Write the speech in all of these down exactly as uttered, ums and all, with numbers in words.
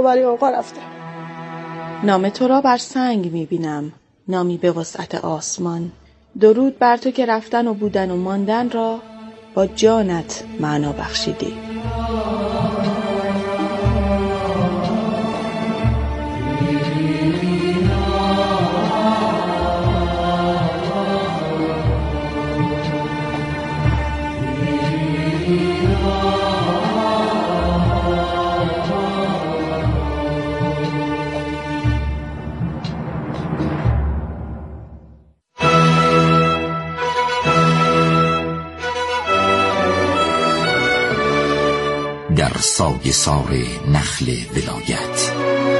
برای اوقا رفته. نام تو را بر سنگ میبینم، نامی به وسعت آسمان. درود بر تو که رفتن و بودن و ماندن را با جانت معنا بخشیدی. در سایه سار نخل ولایت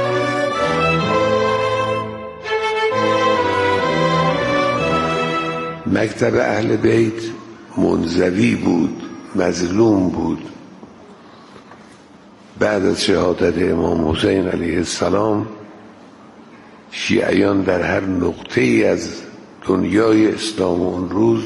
مکتب اهل بیت منزوی بود، مظلوم بود. بعد از شهادت امام حسین علیه السلام شیعیان در هر نقطه ای از دنیای اسلام اون روز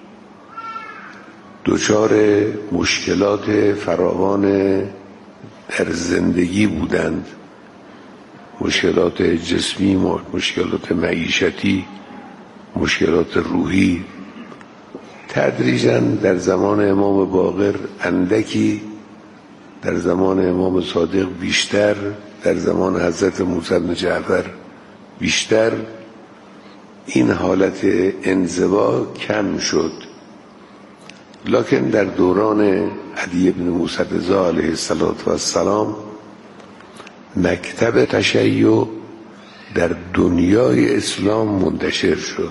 دچار مشکلات فراوان در زندگی بودند، مشکلات جسمی، مشکلات معیشتی، مشکلات روحی. تدریجاً در زمان امام باقر اندکی، در زمان امام صادق بیشتر، در زمان حضرت موسی بن جعفر بیشتر، این حالت انزوا کم شد. لکن در دوران علی بن موسی رضا علیه السلام مکتب تشیع در دنیای اسلام منتشر شد.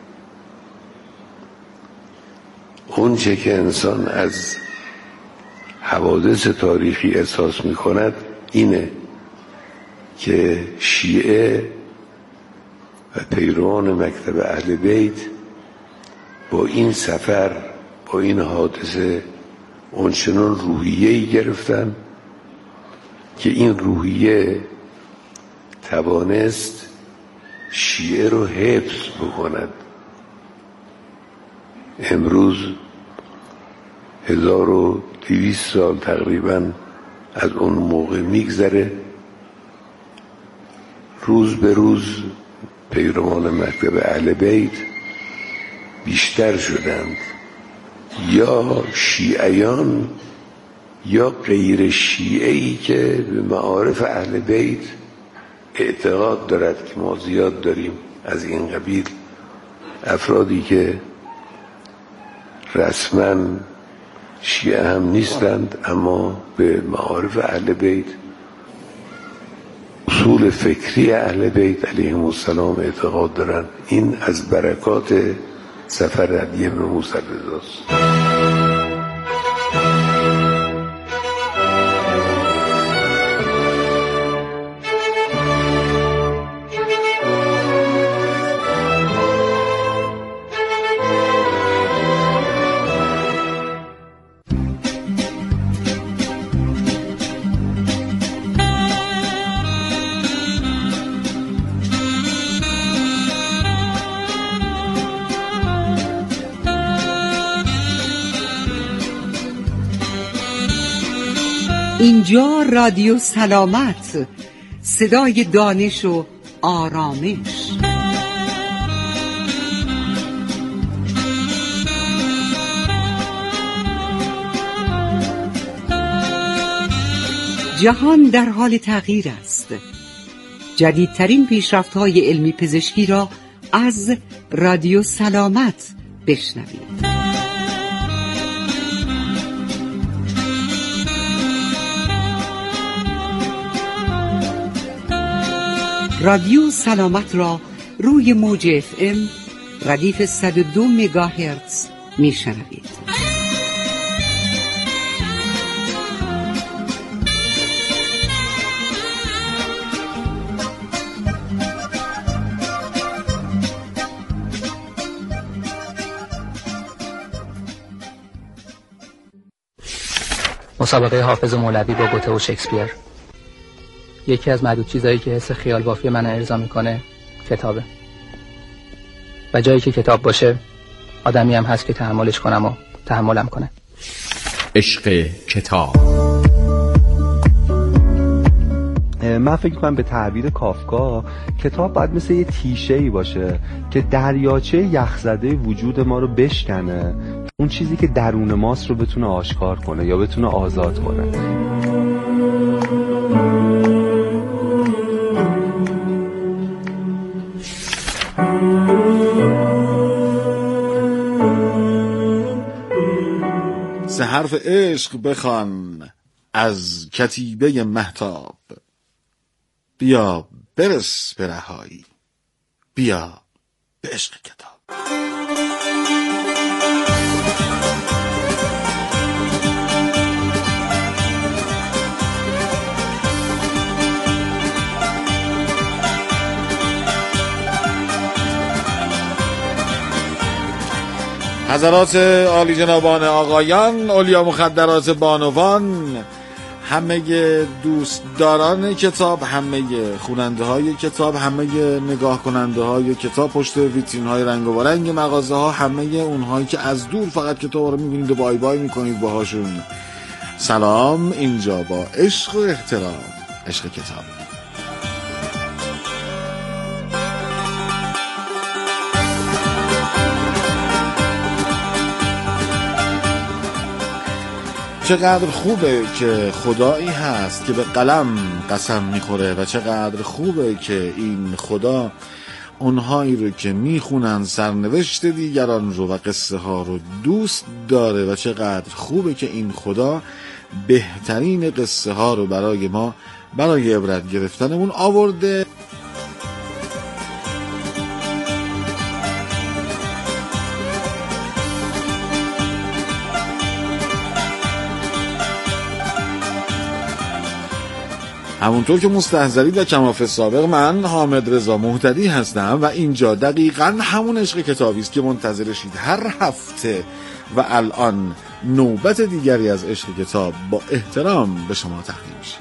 اون چه که انسان از حوادث تاریخی احساس می کند اینه که شیعه و پیروان مکتب اهل بیت با این سفر، با این حادثه اونچنان روحیه‌ای گرفتن که این روحیه توانست شیعه رو حفظ بکند. امروز هزار و دویست سال تقریبا از اون موقع میگذره، روز به روز پیروان مکتب اهل بیت بیشتر شدند، یا شیعیان یا غیر شیعه‌ای که به معارف اهل بیت اعتقاد دارد که ما زیاد داریم از این قبیل افرادی که رسما شیعه هم نیستند اما به معارف اهل بیت، اصول فکری اهل بیت علیهم السلام اعتقاد دارند. این از برکات سفر علی بن موسی رضاست. اینجا رادیو سلامت، صدای دانش و آرامش. جهان در حال تغییر است. جدیدترین پیشرفت‌های علمی پزشکی را از رادیو سلامت بشنوید. رادیو سلامت را روی موج اف ام ردیف صد و دو مگاهرتز میشنوید. مسابقه حافظ مولوی با گوته و شکسپیر. یکی از معدود چیزایی که حس خیال بافی من ارضا میکنه کتابه، و جایی که کتاب باشه آدمی هم هست که تحملش کنم و تحملم کنه. عشق کتاب. من فکر می‌کنم به تعبیر کافکا کتاب باید مثل یه تیشه‌ای باشه که دریاچه یخزده وجود ما رو بشکنه، اون چیزی که درون ماست رو بتونه آشکار کنه یا بتونه آزاد کنه. سه حرف عشق بخوان از کتیبه مهتاب، بیا برس به رهایی، بیا به عشق کتاب. حضرات عالی جنابان آقایان، اولیا مخدرات بانوان، همه دوستداران کتاب، همه خواننده های کتاب، همه نگاه کننده های کتاب پشت ویترین های رنگ و رنگ مغازه ها، همه اونهایی که از دور فقط کتاب رو میبینید و بای بای میکنید باهاشون، سلام. اینجا با عشق و احترام، عشق کتاب. چقدر خوبه که خدایی هست که به قلم قسم میخوره و چقدر خوبه که این خدا اونهایی رو که میخونن سرنوشت دیگران رو و قصه ها رو دوست داره و چقدر خوبه که این خدا بهترین قصه ها رو برای ما برای عبرت گرفتنمون آورده. همونطور که مستحضرید و کماف سابق، من حامد رضا مهتدی هستم و اینجا دقیقاً همون عشق کتابی است که منتظرشید هر هفته و الان نوبت دیگری از عشق کتاب با احترام به شما تقدیم میشه.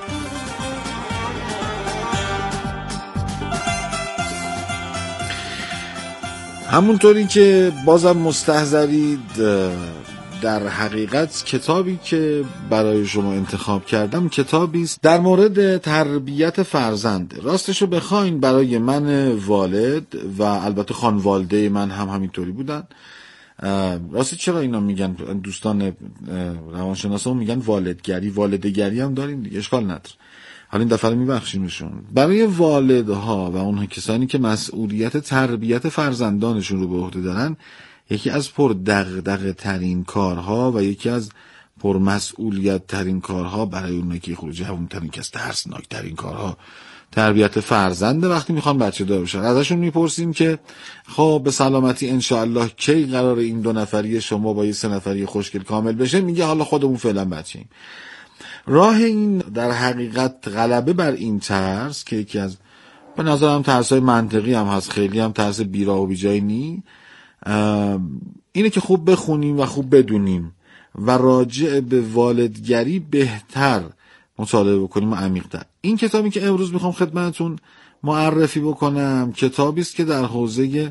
همونطوری که بازم مستحضرید، در حقیقت کتابی که برای شما انتخاب کردم کتابی است در مورد تربیت فرزند. راستشو بخواین برای من والد و البته خانواده من هم همینطوری بودن. راستی چرا اینا میگن دوستان روانشناسا میگن والدگری، والدگری هم داریم دیگه، اشکال نداره. حالا این دفعه میبخشیمشون. برای والدها و اونها کسانی که مسئولیت تربیت فرزندانشون رو به عهده دارن، یکی از پر دغدغه ترین کارها و یکی از پر مسئولیت ترین کارها برای اونایی که خروج جوان ترین که از ترسناک ترین کارها تربیت فرزند. وقتی میخوان بچه دار بشن ازشون میپرسیم که خب به سلامتی انشاءالله کی قرار این دو نفری شما با یه سه نفری خوشگل کامل بشه؟ میگه حالا خودمون فعلا بچه‌ایم. راه این در حقیقت غلبه بر این ترس که یکی از به نظرم ترس‌های منطقی هم هست، خیلی هم ترس بیراه و بیجایی نی، اینه که خوب بخونیم و خوب بدونیم و راجع به والدگری بهتر مطالعه بکنیم و عمیق‌تر. این کتابی که امروز میخوام خدمتتون معرفی بکنم کتابی است که در حوزه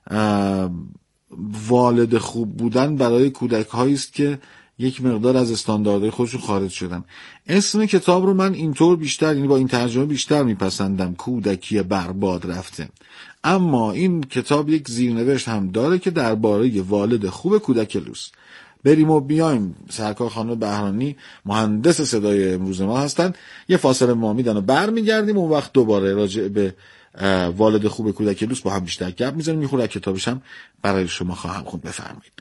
والد خوب بودن برای کودک‌هایی است که یک مقدار از استانداردهای خودشون خارج شدن. اسم کتاب رو من اینطور بیشتر، یعنی با این ترجمه بیشتر میپسندم، کودکی برباد رفته. اما این کتاب یک زیرنوشت هم داره که درباره والد خوب کودک لوس. بریم و بیایم. سرکار خانم بهرانی مهندس صدای امروز ما هستن. یه فاصله ما میدن و برمیگردیم، اون وقت دوباره راجع به والد خوب کودک لوس با هم بیشتر گپ میزنیم. میخوره کتابش هم برای شما خواهم خوند. بفرمایید.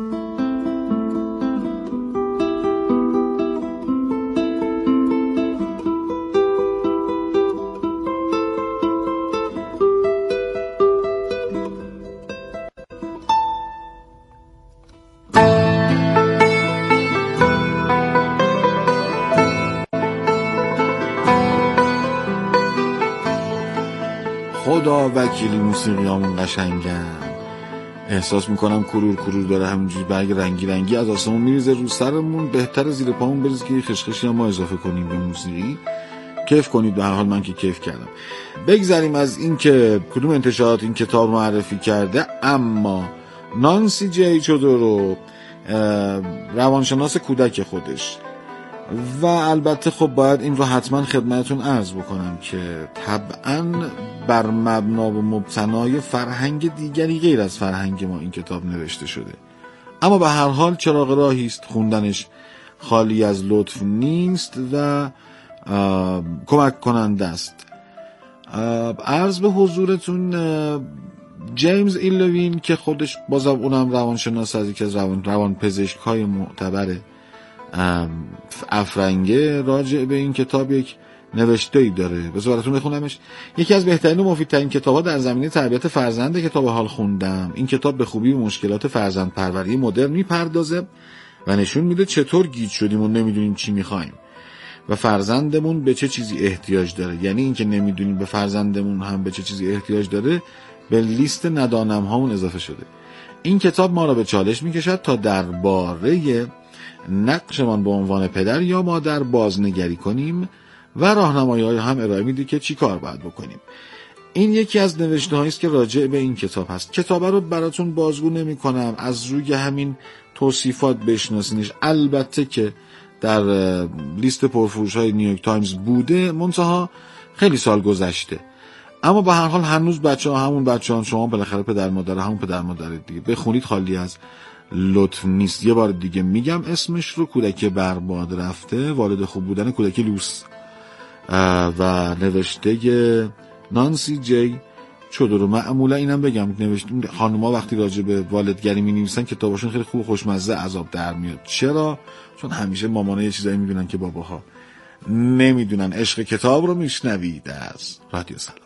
خدا وکیلی موسیقی همون قشنگم. احساس میکنم کرور کرور داره همینجوری برگ رنگی رنگی از آسمون میریزه رو سرمون. بهتر زیر پامون بریزه که خشخشی هم ما اضافه کنیم به موسیقی. کیف کنید. به هر حال من که کیف کردم. بگذاریم از این که کدوم انتشارات این کتاب معرفی کرده، اما نانسی جی چودرو روانشناس کودک خودش و البته خب باید این رو حتما خدمتون عرض بکنم که طبعا بر مبنا و مبتنای فرهنگ دیگری غیر از فرهنگ ما این کتاب نوشته شده، اما به هر حال چراغ راهی است، خوندنش خالی از لطف نیست و کمک کننده است. عرض به حضورتون جیمز ایلوین که خودش بازم اونم روانشناس از یکی از روان روان پزشک‌های معتبر افرنگه، راجع به این کتاب یک نوشته‌ای داره، بذار براتون بخونمش. یکی از بهترین و مفیدترین کتاب‌ها در زمینه تربیت فرزند کتاب حال خوندم. این کتاب به خوبی به مشکلات فرزند پروری مدرن میپردازه و نشون میده چطور گیج شدیم و نمیدونیم چی میخوایم و فرزندمون به چه چیزی احتیاج داره. یعنی این که نمیدونیم به فرزندمون هم به چه چیزی احتیاج داره به لیست ندانم هامون اضافه شده. این کتاب ما را به چالش میکشد تا درباره نقشمان به عنوان پدر یا مادر بازنگری کنیم و راهنمایی‌های هم ارائه میده که چی کار باید بکنیم. این یکی از نوشته‌هایی است که راجع به این کتاب هست. کتاب رو براتون بازگو نمی‌کنم، از روی همین توصیفات بشناسینش. البته که در لیست پرفروش‌های نیویورک تایمز بوده، منتها خیلی سال گذشته، اما به هر حال هنوز بچه‌ها همون بچه‌ها، شما بالاخره پدر مادر همون پدر مادر دیگه، بخونید خالی از لطف نیست. یه بار دیگه میگم اسمش رو، کودک برباد رفته، والد خوب بودن کودک لوس و نوشته نانسی جی چودرو. معمولا اینم بگم نوشته خانوما وقتی راجع به والدگری می‌نویسن کتاباشون خیلی خوب خوشمزه عذاب در میاد. چرا؟ چون همیشه مامانا یه چیزایی می‌بینن که باباها نمیدونن. عشق کتاب رو میشنوید از رادیو سلامت.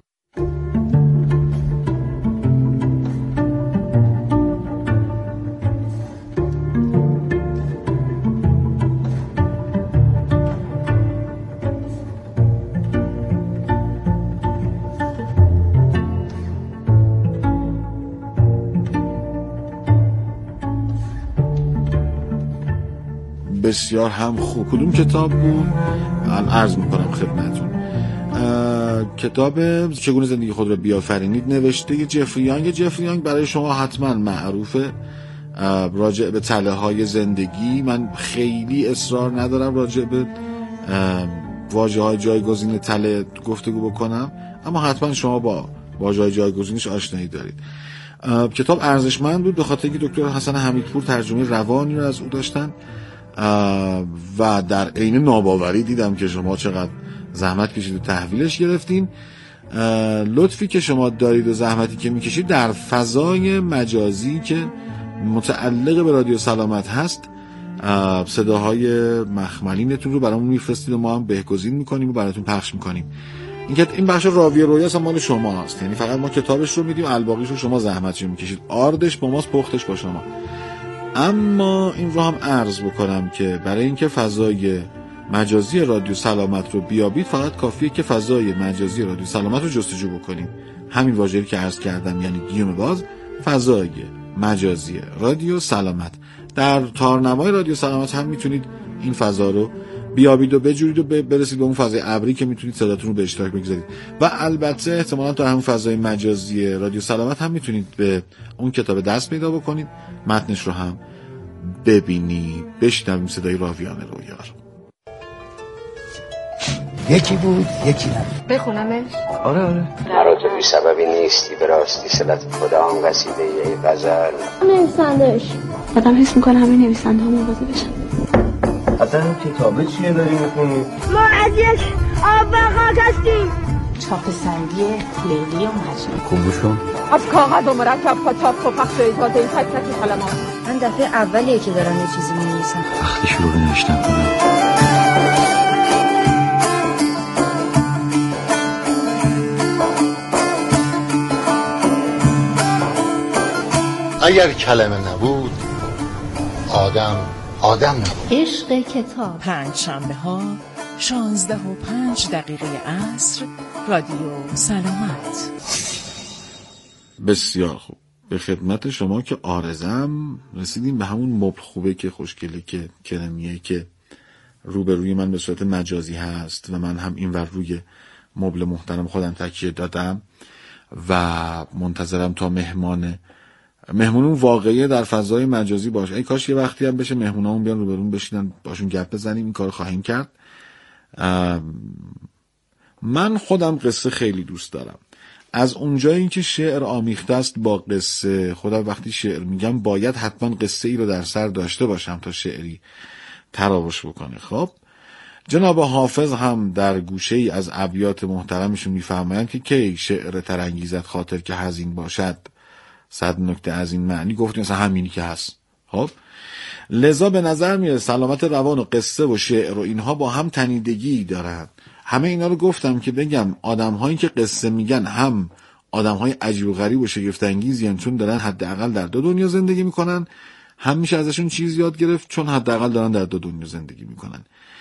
بسیار هم خوب. کدوم کتاب بود؟ من عرض میکنم خدمتون. کتاب چگونه زندگی خود را بیافرینید نوشته جفری یانگ. جفری یانگ برای شما حتما معروفه، راجع به تله های زندگی. من خیلی اصرار ندارم راجع به واژه های جایگزین تله گفتگو بکنم، اما حتما شما با واژه های جایگزینش آشنایی دارید. کتاب ارزشمند بود به خاطر اینکه دکتر حسن حمیدپور ترجمه روانی رو از او داشتن و در عین ناباوری دیدم که شما چقدر زحمت کشید و تحویلش گرفتین. لطفی که شما دارید و زحمتی که میکشید در فضای مجازی که متعلق به رادیو سلامت هست، صداهای مخملینتون رو برامون میفرستید و ما هم بهگزین میکنیم و براتون پخش میکنیم. این این بخش راوی رویاست مال شما هست، یعنی فقط ما کتابش رو میدیم، الباقیش رو شما زحمتش رو میکشید، آردش با ماست، پختش با شما. اما این رو هم عرض بکنم که برای اینکه فضای مجازی رادیو سلامت رو بیابید فقط کافیه که فضای مجازی رادیو سلامت رو جستجو بکنیم. همین واژه‌ای که عرض کردم، یعنی گیوم باز، فضای مجازی رادیو سلامت. در تارنمای رادیو سلامت هم میتونید این فضا رو بیابید و بجورید و برسید به اون فضای ابری که میتونید صداتون رو به اشتراک بگذارید. و البته احتمالاً در همون فضای مجازی رادیو سلامت هم میتونید به اون کتاب دست پیدا بکنید، متنش رو هم ببینید. بشنویم صدای راویان رویا رو. یکی بود یکی نبود. بخونمش؟ آره آره. مرا تو بی سببی نیستی، به راستی صلت خدا هم قصیده یه غزل. نویسندش آدم حس میکنه همه نویسنده ها موازی بشن. اصلا کتابه چیه داری میخونی؟ ما از یک آبقاق هستیم. چاپ سنگی لیلی و مجنون. خوبوشون از کاغذ و مرکب و چاپ و پخش ایزاده این تک تک کلمات. من دفعه اولیه که دارم یه چیزی می‌نویسم. وقتی شروع به نوشتن کنم اگر کلمه نبود آدم آدم نبود. عشق کتاب. پنج شنبه ها شانزده و پنج دقیقه عصر، رادیو سلامت. بسیار خوب. به خدمت شما که آرزم رسیدیم به همون مبل خوبه که خوشگلی که کرمیه که روبروی من به صورت مجازی هست و من هم این ور روی مبل محترم خودم تکیه دادم و منتظرم تا مهمان مهمونون واقعی در فضای مجازی باشه. ای کاش یه وقتی هم بشه مهمونامون بیان روبرون بشینن باشون گپ بزنیم. این کارو خواهیم کرد. من خودم قصه خیلی دوست دارم. از اونجایی که شعر آمیخته است با قصه، خودم وقتی شعر میگم باید حتما قصه ای رو در سر داشته باشم تا شعری تراوش بکنه. خب جناب حافظ هم در گوشه ای از ابیات محترمشون میفرمایند که کی شعر ترانگیزت خاطر که حزین باشد، صد نکته از این معنی گفتیم مثلا همینی که هست. خب لذا به نظر میاد سلامت روان و قصه و شعر و اینها با هم تنیدگی دارن. همه اینا رو گفتم که بگم آدم‌هایی که قصه میگن هم آدم‌های عجیب و غریب و شگفت انگیزی، چون دارن حداقل در دو دنیا زندگی میکنن، هم میشه ازشون چیز یاد گرفت چون حداقل دارن در دو دنیا زندگی میکنن.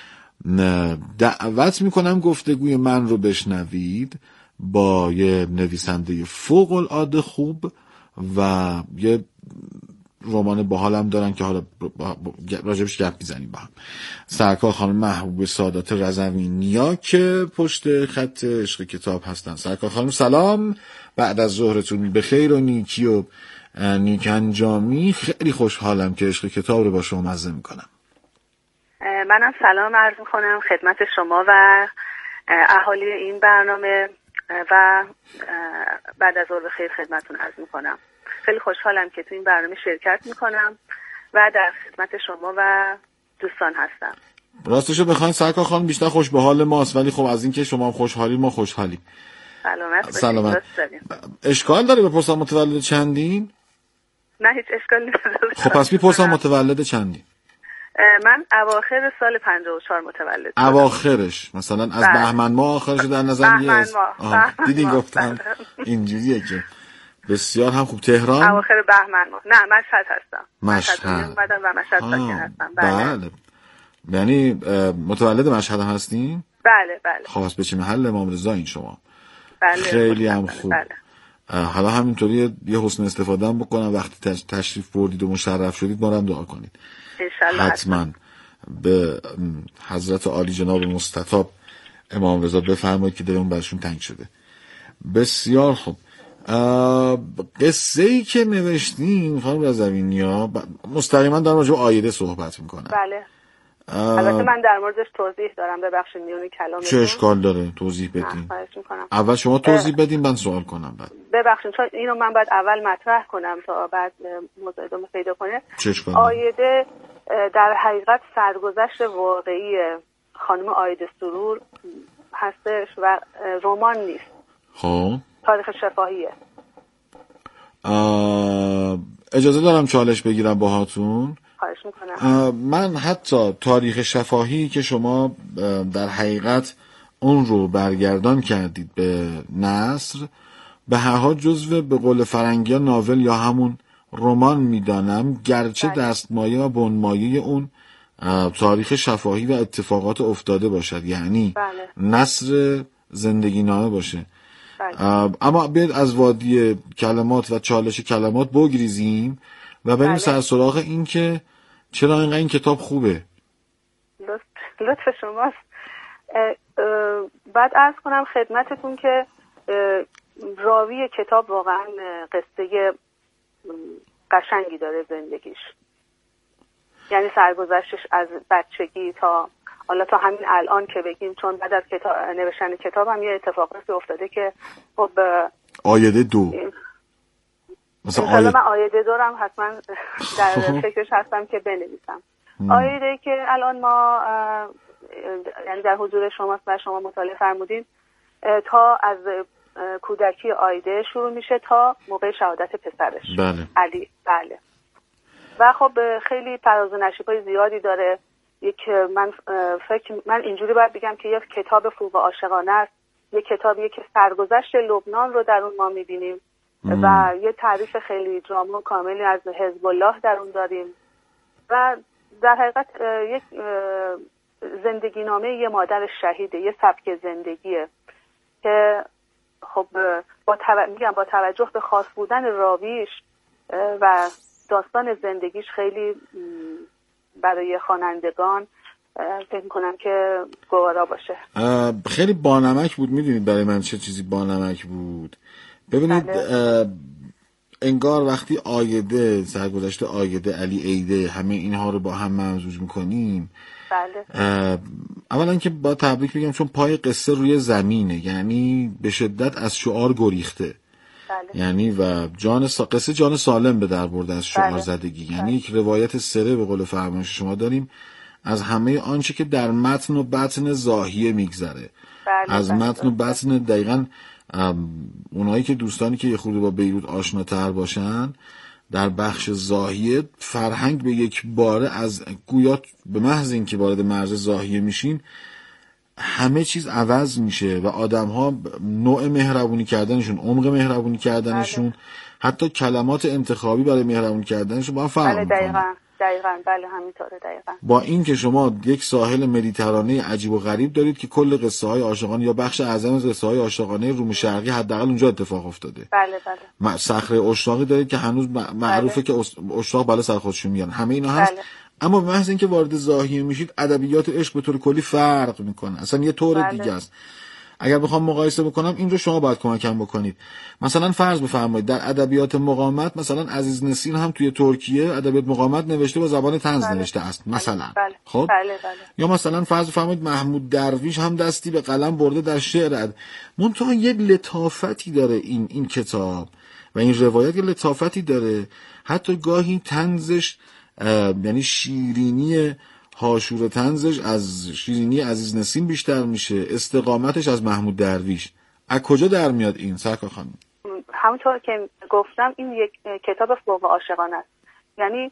دعوت میکنم گفتگوی من رو بشنوید با یه نویسنده فوق العاده خوب و یه رمان باحالم دارن که حالا راجبش گپ میزنیم با هم. سرکار خانم محبوب سادات رضوینیا که پشت خط عشق کتاب هستن. سرکار خانم سلام، بعد از ظهرتون به خیر و نیکی و نیک انجامی. خیلی خوشحالم که عشق کتاب رو با شما مزه میکنم. منم سلام عرض میکنم خدمت شما و اهالی این برنامه و بعد از ظهر خیر خدمتتون عرض میکنم. خیلی خوشحالم که تو این برنامه شرکت میکنم و در خدمت شما و دوستان هستم. راستشو بخواین سرکار خانم بیشتر خوش به حال ماست، ولی خب از این که شما خوشحالی ما خوشحالیم. سلامت سلامت. اشکال داره بپرسم متولد چندین؟ نه هیچ اشکال نداره. خب پس میپرسم متولد چندین؟ من اواخر سال پنجاه و چهار متولد شدم. اواخرش مثلا از بهمن ماه آخرش در نظر میاد. دیدین گفتم اینجوریه که بسیار هم خوب. تهران اواخر بهمن ماه. نه مشهد هستم. مشهد اومدم و مشهد ساکن هستم. بله. بله. یعنی متولد مشهد هم هستین؟ بله بله. خاص به چه محل امام رضا این شما؟ بله. خیلی هم خوب. بله. حالا همینطوری یه حسن استفاده هم بکنم وقتی تشریف بردید و مشرف شدید ما رو هم دعا کنید. حتما به حضرت عالی جناب مستطاب امام رضا بفرمایید که دلمون برشون تنگ شده. بسیار خوب. قصه ای که نوشتین خانم رضوینیا مستقیما در راجع به آیده صحبت میکنه. بله. البته من در موردش توضیح دارم، ببخشید میون کلامتون. چه اشکال داره توضیح بدین؟ اول شما توضیح بدین من سوال کنم بعد. ببخشید چون اینو من باید اول مطرح کنم تا بعد موضوع ادامه پیدا کنه. چه اشکال؟ آیده در حقیقت سرگذشت واقعی خانم آیده سرور هستش و رمان نیست. خب تاریخ شفاهیه. اجازه دارم چالش بگیرم باهاتون؟ خواهش میکنم. من حتی تاریخ شفاهی که شما در حقیقت اون رو برگردان کردید به نثر، به هر حال جزو به قول فرنگیان ناول یا همون رمان میدانم، گرچه بله. دستمایه و بنمایه اون تاریخ شفاهی و اتفاقات افتاده باشد، یعنی بله. نثر زندگی نامه باشه. بله. اما بیاید از وادی کلمات و چالش کلمات بگریزیم و بریم بله. سر سراغ این که چرا اینقدر این کتاب خوبه. لطف, لطف شماست. بعد عرض کنم خدمتتون که راوی کتاب واقعا قصه قشنگی داره زندگیش، یعنی سرگذشتش از بچگی تا حالا تا همین الان که بگیم، چون بعد از کتاب نوشتن کتاب هم یه اتفاقاتی افتاده که خب آیده دو مثلا آیده... من آیده دارم حتما در فکرش هستم که بنویسم. آیده که الان ما یعنی در حضور شماست و شما مطالعه فرمودین، تا از کودکی آیده شروع میشه تا موقع شهادت پسرش بله. علی. بله. و خب خیلی فراز و نشیب‌های زیادی داره. یک من فکر من اینجوری باید بگم که یک کتاب فوق عاشقانه است، یک کتابیه که سرگذشت لبنان رو در اون ما میبینیم و یه تعریف خیلی جامع و کاملی از حزب الله در اون داریم و در حقیقت یک زندگی نامه یه مادر شهیده، یه سبک زندگیه که خب با تو... میگم با توجه به خاص بودن راویش و داستان زندگیش خیلی برای خوانندگان فکر میکنم که گوارا باشه. خیلی بانمک بود. میدونید برای من چه چیزی بانمک بود؟ ببینید بله. انگار وقتی آیده، سرگذشت آیده، علی عیده، همه اینها رو با هم ممزوج میکنیم. بله. اولا که با تبریک بگم چون پای قصه روی زمینه، یعنی به شدت از شعار گریخته. بله. یعنی و جان سا... قصه جان سالم به در برده از شعار بله. زدگی. یعنی یک روایت سره به قول فرمایش شما داریم از همه آنچه که در متن و بطن زاهیه میگذره. بله. از بله. متن و بطن دقیقاً اونایی که دوستانی که یه خورده با بیروت آشناتر باشن، در بخش زاهیه فرهنگ به یک باره از گویا به محض اینکه وارد مرز زاهیه میشین همه چیز عوض میشه و آدم‌ها نوع مهربونی کردنشون، عمق مهربونی کردنشون، بله. حتی کلمات انتخابی برای مهربونی کردنشون با هم فرق بله میکنه. دقیقاً دقیقاً بله همینطوره دقیقاً. با این که شما یک ساحل مدیترانه عجیب و غریب دارید که کل قصه های عاشقانه یا بخش اعظم از قصه های عاشقانه روم شرقی حداقل اونجا اتفاق افتاده. بله بله. صخره اشراقی دارید که هنوز معروفه بله. که اشراق بالا سر خودشون میان. همه اینا هست. بله. اما به محض اینکه وارد زاهیه میشید ادبیات عشق به طور کلی فرق میکنه. اصلا یه طور بله. دیگه است. اگر بخوام مقایسه بکنم این رو شما باید کمکم بکنید. مثلا فرض بفرمایید در ادبیات مقامت مثلا عزیز نسین هم توی ترکیه ادبیات مقامت نوشته با زبان طنز بله. نوشته است مثلا. بله. خب بله بله. یا مثلا فرض بفرمایید محمود درویش هم دستی به قلم برده در شعر. منتها یک لطافتی داره این این کتاب و این روایت لطافتی داره، حتی گاهی طنزش یعنی شیرینی هاشور طنزش از شیرینی عزیز نسیم بیشتر میشه، استقامتش از محمود درویش. از کجا در میاد این سرکار خانم؟ همونطور که گفتم این یک کتاب فوق عاشقانه است. یعنی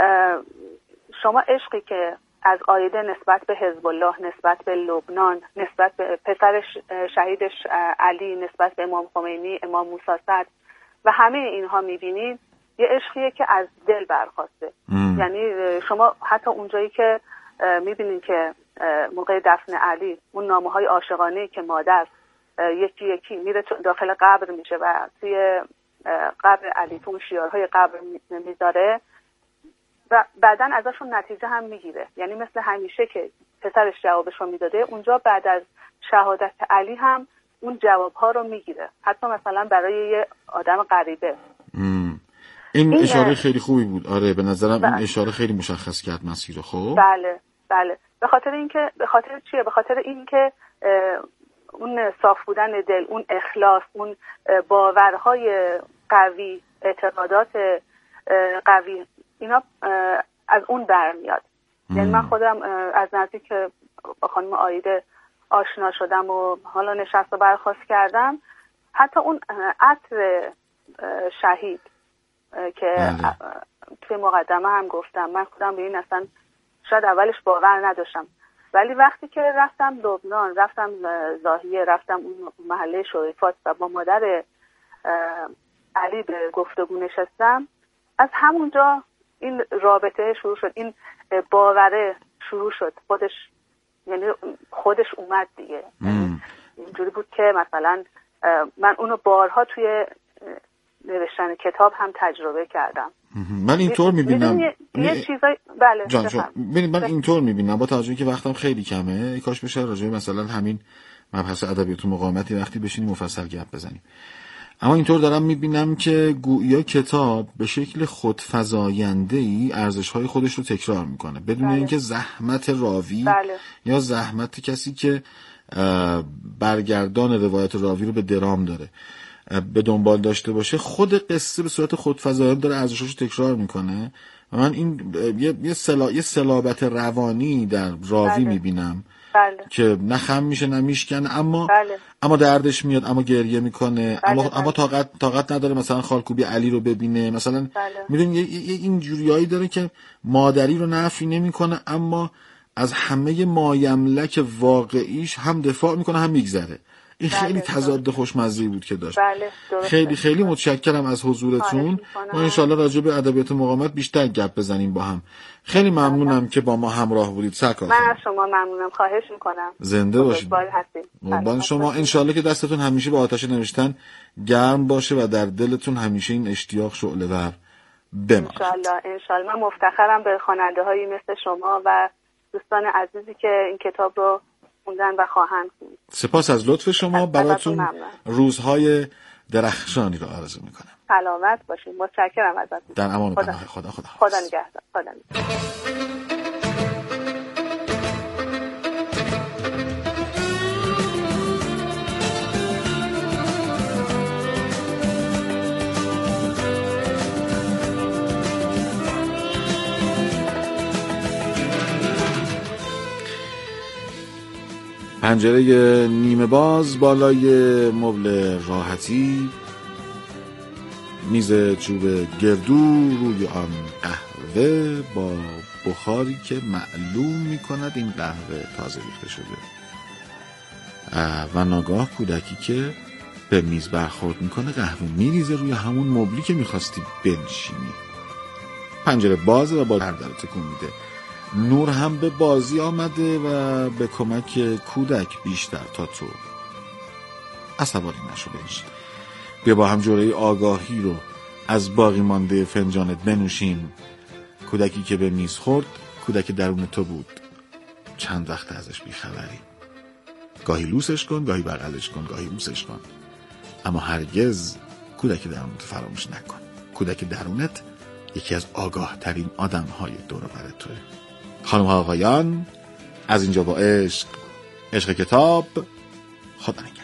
شما عشقی که از آیده نسبت به حزب الله، نسبت به لبنان، نسبت به پسر شهیدش علی، نسبت به امام خمینی، امام موسی صدر و همه اینها میبینید یه عشقیه که از دل برخواسته. ام. یعنی شما حتی اونجایی که میبینید که موقع دفن علی اون نامه‌های عاشقانه‌ای که مادر یکی یکی میره داخل قبر میشه و توی قبر علی تو اون شیارهای قبر میذاره و بعدن ازشون نتیجه هم میگیره. یعنی مثل همیشه که پسرش جوابشو میداده اونجا بعد از شهادت علی هم اون جوابها رو میگیره، حتی مثلا برای یه آدم غریبه. ام. این, این اشاره خیلی خوبی بود. آره به نظرم بله. این اشاره خیلی مشخص کرد مسیر. خب بله بله. به خاطر اینکه به خاطر چیه؟ به خاطر اینکه اون صاف بودن دل، اون اخلاص، اون باورهای قوی، اعتقادات قوی، اینا از اون برمیاد. یعنی من خودم از نزدیک با خانم آیده آشنا شدم و حالا نشست و برخاست کردم. حتی اون عطر شهید که بله. توی مقدمه هم گفتم، من خودم به این اصلا شاید اولش باور نداشتم، ولی وقتی که رفتم لبنان، رفتم زاهیه، رفتم اون محله شریفات و با مادر علی به گفتگو نشستم، از همونجا این رابطه شروع شد، این باوره شروع شد، خودش یعنی خودش اومد دیگه. اینجوری بود که مثلا من اونو بارها توی نوشتن کتاب هم تجربه کردم. من اینطور میبینم یه, یه چیزای بله جان جان من اینطور میبینم با توجه که وقتم خیلی کمه، کاش بشه راجع مثلا همین مبحث ادبیات و مقاومتی وقتی بشینیم مفصل گپ بزنیم. اما اینطور دارم میبینم که گویا کتاب به شکل خودفزاینده‌ای ارزش‌های خودش رو تکرار میکنه بدون بله. اینکه زحمت راوی بله. یا زحمت کسی که برگردان روایت راوی رو به درام داره به دنبال داشته باشه. خود قصه به صورت خودفزاینده داره ارزشاشو تکرار میکنه و من این یه یه سلا... یه صلابت روانی در راوی بله. میبینم بله. که نه خم میشه نه میشکنه، اما بله. اما دردش میاد، اما گریه میکنه، بله. اما بله. اما طاقت طاقت نداره مثلا خالکوبی علی رو ببینه مثلا. بله. میدونی یه, یه این جوریایی داره که مادری رو نفی نمیکنه اما از همه مایملک واقعیش هم دفاع میکنه هم میگذره. این بله خیلی تضاد خوشمزه‌ای بود که داشت. بله خیلی خیلی متشکرم از حضورتون. ما انشالله راجع به ادبیات مقاومت بیشتر گپ بزنیم با هم. خیلی ممنونم بله. که با ما همراه بودید. سرکار من از شما ممنونم، خواهش میکنم. زنده باشید. قربان شما. انشالله که دستتون همیشه با آتش نوشتن گرم باشه و در دلتون همیشه این اشتیاق شعله ور بماند. انشالله انشالله. من مفتخرم به خواننده‌هایی مثل شما و دوستان عزیزی که این کتاب رو خوندن و خواهند خوند. سپاس از لطف شما. براتون روزهای درخشانی رو آرزو میکنم. سلامت باشین. متشکرم ازتون. در امان خدا پناه خدا. خدا خدا نگهدار. خدا نگهدار. پنجره نیمه باز بالای مبل راحتی، میز چوب گردو، روی آن قهوه با بخاری که معلوم میکند این قهوه تازه ریخته شده و ناگاه کودکی که به میز برخورد میکنه قهوه میریزه روی همون مبلی که میخواستی بنشینی. پنجره بازه و با در در تکون میده. نور هم به بازی آمده و به کمک کودک بیشتر تا تو. عصبانی نشو بنشین. بیا با هم جرعه آگاهی رو از باقی مانده فنجانت بنوشیم. کودکی که به میز خورد کودک درون تو بود. چند وقت ازش بیخبری. گاهی لوسش کن، گاهی بغلش کن، گاهی بوسش کن، اما هرگز کودک درونت فراموش نکن. کودک درونت یکی از آگاه ترین آدم های دور و بر توه. خانم ها آقایان، از اینجا با عشق، عشق کتاب، خدا نگهدار.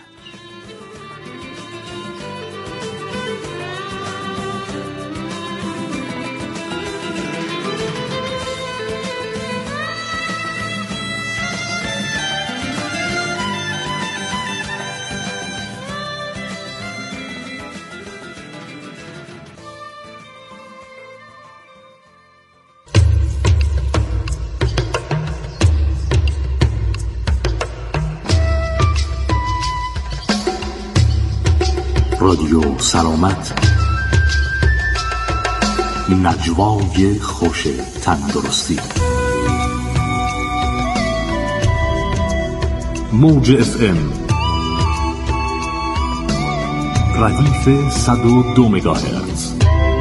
رادیو سلامت، نجوای خوش تندرستی. موج اف ام ردیف صد و دو مگاهرتز.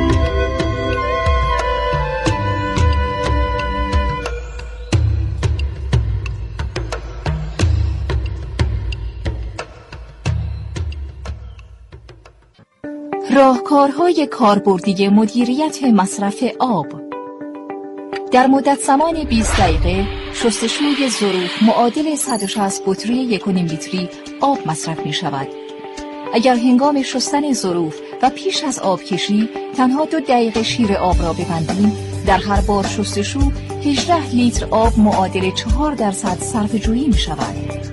راهکارهای کاربردی مدیریت مصرف آب. در مدت زمان بیست دقیقه شستشوی ظروف معادل صد و شصت بطری یک و نیم لیتری آب مصرف می شود. اگر هنگام شستن ظروف و پیش از آب کشی تنها دو دقیقه شیر آب را ببندیم، در هر بار شستشو هجده لیتر آب معادل چهار درصد صرفه جویی می شود.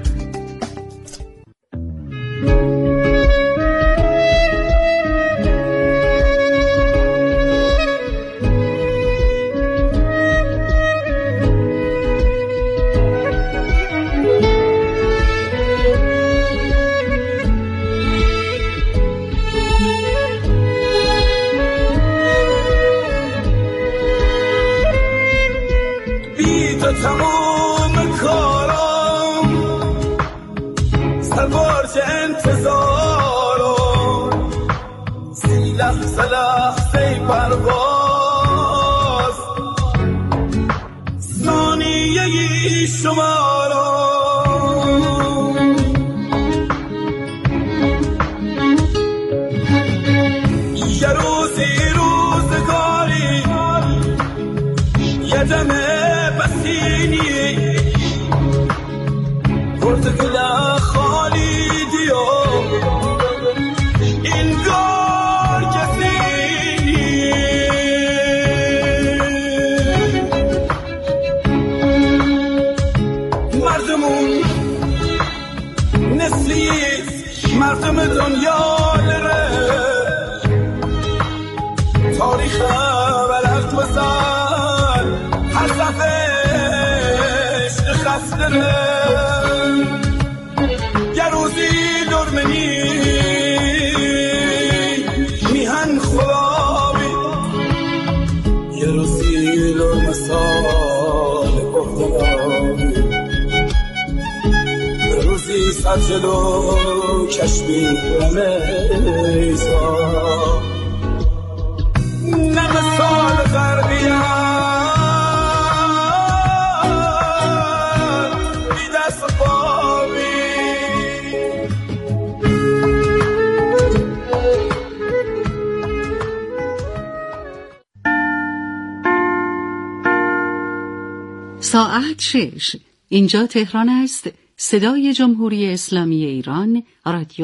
تمام کارم سربارش انتظارم سی لحظه لحظه پرواز ثانیه شمارم یه روزی روزگاری یه دمه بسینی پرتقال خالی دیو انگار کسی مردمون نسلی مردم دنیا لره تاریخ بلد وزن هر صفحش خسته یه روزی درمنی میهن خوابی یه روزی لرم سال اختلابی یه روزی سر جلو کشمی رمیزا نم سال غربیم ساعت شش. اینجا تهران است. صدای جمهوری اسلامی ایران. رادیو